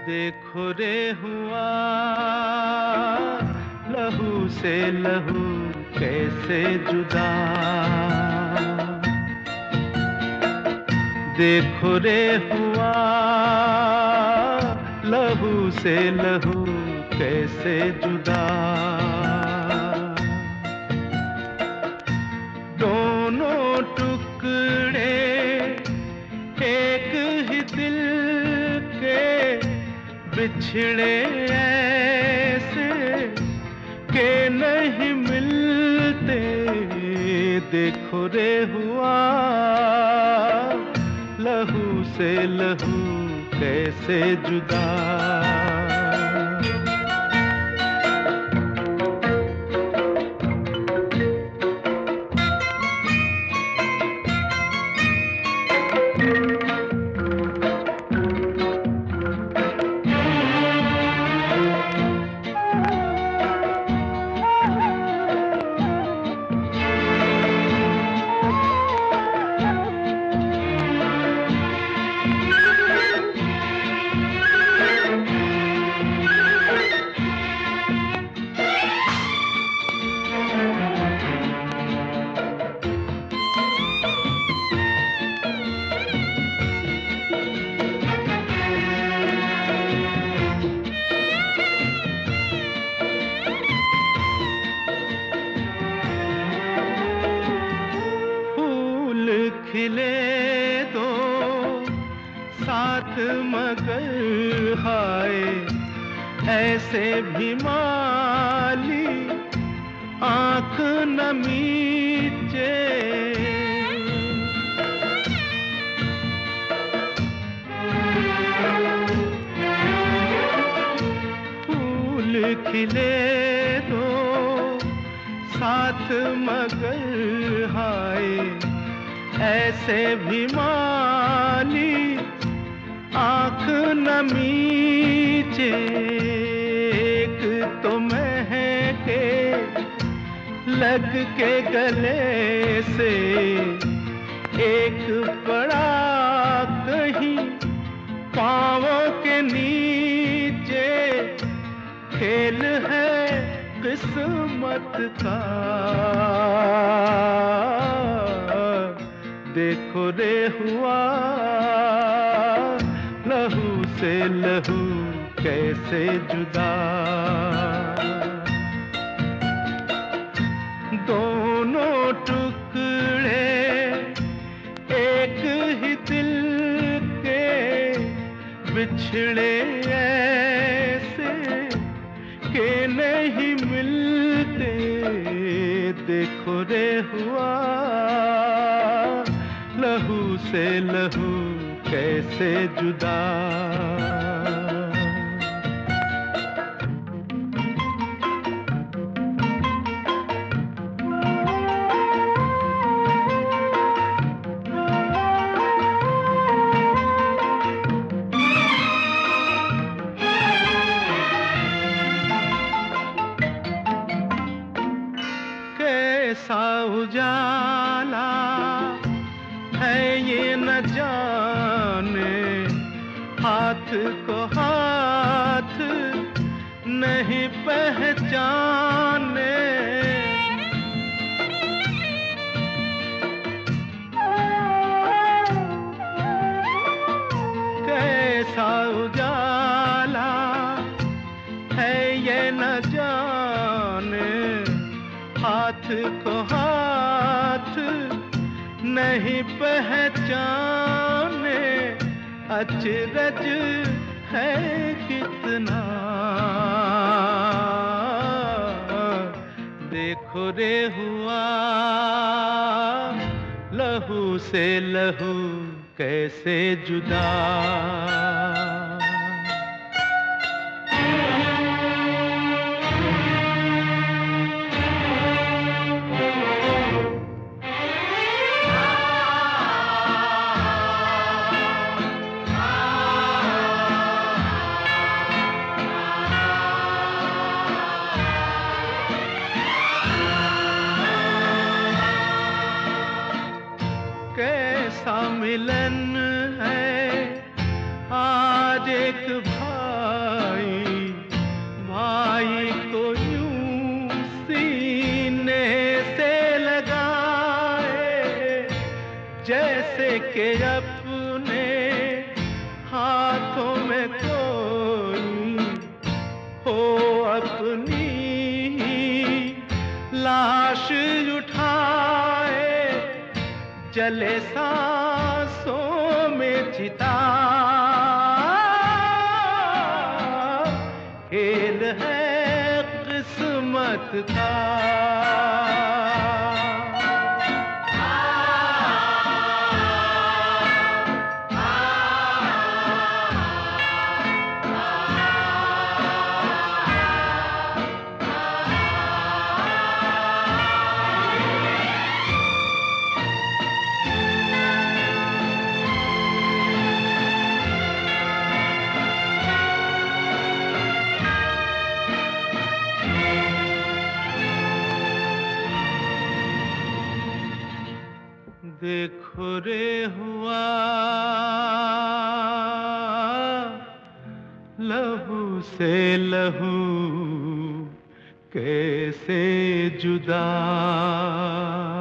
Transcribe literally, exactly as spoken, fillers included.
देखो रे हुआ लहू से लहू कैसे जुदा। देखो रे हुआ लहू से लहू कैसे जुदा। दोनों टुकड़े एक ही दिल के बिछड़े ऐसे के नहीं मिलते। देखो रे हुआ लहू से लहू कैसे जुदा। खिले दो साथ मगर हाय ऐसे भी माली आँख न मीचे। फूल खिले दो साथ मगर हाय ऐसे भी माली आँख न मीचे। एक तो महके लग के गले से एक पड़ा कहीं पाँवों के नीचे। खेल है किस्मत का देखो रे हुआ लहू से लहू कैसे जुदा। दोनों टुकड़े एक ही दिल के बिछड़े ऐसे के नहीं मिलते। देखो रे हुआ लहू से लहू कैसे जुदा। कैसा उजाला है ये न जाने हाथ को हाथ नहीं पहचाने। कैसा उजाला है ये न जाने हाथ को हाथ नहीं पहचाने। अचरज है कितना देखो रे हुआ लहू से लहू कैसे जुदा। कैसा मिलन है आ को यूं सीने से लगाए, जैसे कि अपने हाथों में कोई हो अपनी लाश उठाए, जले सांसों में चिता। खेल है किस्मत का। देखो रे हुआ लहू से लहू कैसे जुदा।